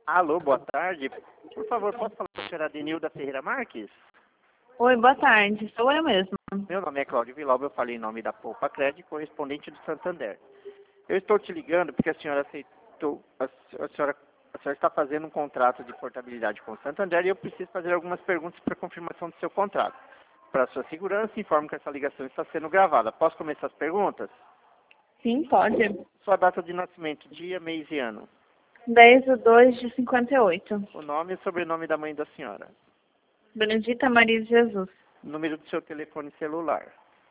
Alô, boa tarde. Por favor, posso falar com a senhora Denilda Ferreira Marques? Oi, boa tarde. Sou eu mesma. Meu nome é Cláudio Vilauba, eu falei em nome da Poupa Crédito, correspondente do Santander. Eu estou te ligando porque a senhora aceitou, a senhora está fazendo um contrato de portabilidade com o Santander e eu preciso fazer algumas perguntas para confirmação do seu contrato. Para sua segurança, informo que essa ligação está sendo gravada. Posso começar as perguntas? Sim, pode. Sua data de nascimento, dia, mês e ano. 10/2/58. O nome e sobrenome da mãe da senhora. Benedita Maria de Jesus. Número do seu telefone celular.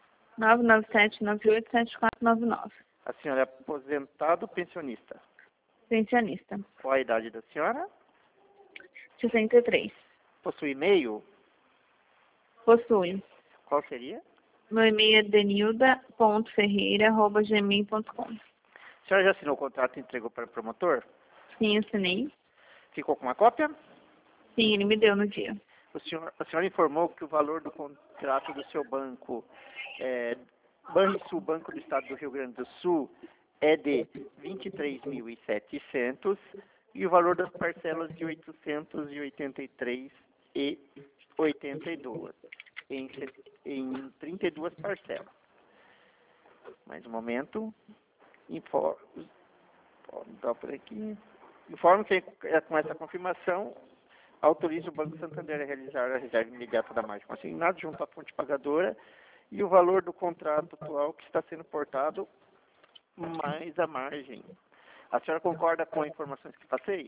997-987499. A senhora é aposentada ou pensionista? Pensionista. Qual a idade da senhora? 63. Possui e-mail? Possui. Qual seria? Meu e-mail é denilda.ferreira@gmail.com. A senhora já assinou o contrato e entregou para o promotor? Sim, assinei. Ficou com uma cópia? Sim, ele me deu no dia. A senhora informou que o valor do contrato do seu banco, Banrisul, Banco do Estado do Rio Grande do Sul, é de 23.700 e o valor das parcelas de 883,82 em 32 parcelas. Mais um momento. Informo que com essa confirmação autoriza o Banco Santander a realizar a reserva imediata da margem consignada junto à fonte pagadora e o valor do contrato atual que está sendo portado mais a margem. A senhora concorda com as informações que passei?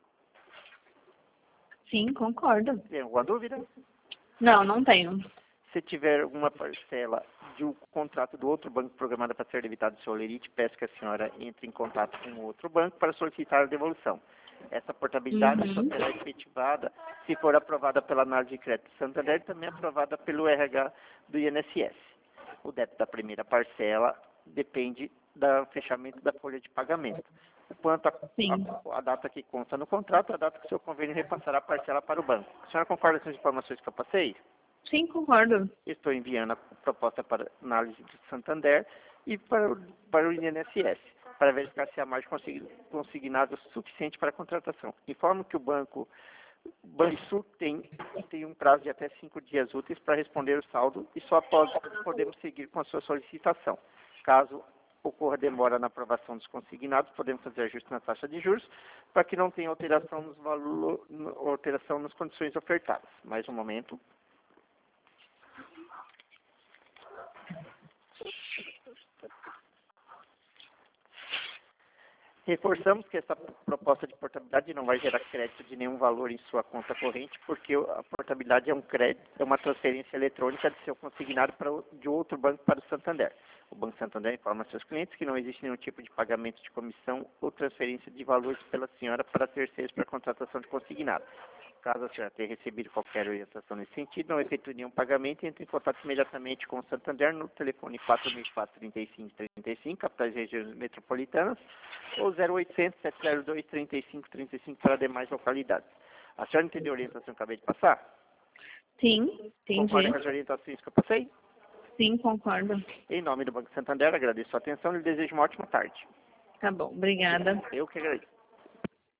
Sim, concordo. Tem alguma dúvida? Não, não tenho. Se tiver alguma parcela de um contrato do outro banco programada para ser debitado do seu lerite, peço que a senhora entre em contato com o outro banco para solicitar a devolução. Essa portabilidade só será efetivada se for aprovada pela análise de crédito do Santander e também aprovada pelo RH do INSS. O débito da primeira parcela depende do fechamento da folha de pagamento. Quanto a data que consta no contrato, a data que o seu convênio repassará a parcela para o banco. A senhora concorda com as informações que eu passei? Sim, concordo. Estou enviando a proposta para análise do Santander e para o INSS, para verificar se a margem consignada é suficiente para a contratação. Informo que o Banrisul tem um prazo de até 5 dias úteis para responder o saldo e só após podemos seguir com a sua solicitação. Caso ocorra demora na aprovação dos consignados, podemos fazer ajuste na taxa de juros para que não tenha alteração nas condições ofertadas. Mais um momento. Reforçamos que essa proposta de portabilidade não vai gerar crédito de nenhum valor em sua conta corrente, porque a portabilidade é uma transferência eletrônica de seu consignado de outro banco para o Santander. O Banco Santander informa seus clientes que não existe nenhum tipo de pagamento de comissão ou transferência de valores pela senhora para terceiros para contratação de consignado. Caso a senhora tenha recebido qualquer orientação nesse sentido, não efetue nenhum pagamento e entre em contato imediatamente com o Santander no telefone 4.435-35, capitais e regiões metropolitanas, ou 0800-702-3535 para demais localidades. A senhora entendeu a orientação que eu acabei de passar? Sim, entendi. Concorda com as orientações que eu passei? Sim, concordo. Em nome do Banco Santander, agradeço a atenção e lhe desejo uma ótima tarde. Tá bom, obrigada. Eu que agradeço.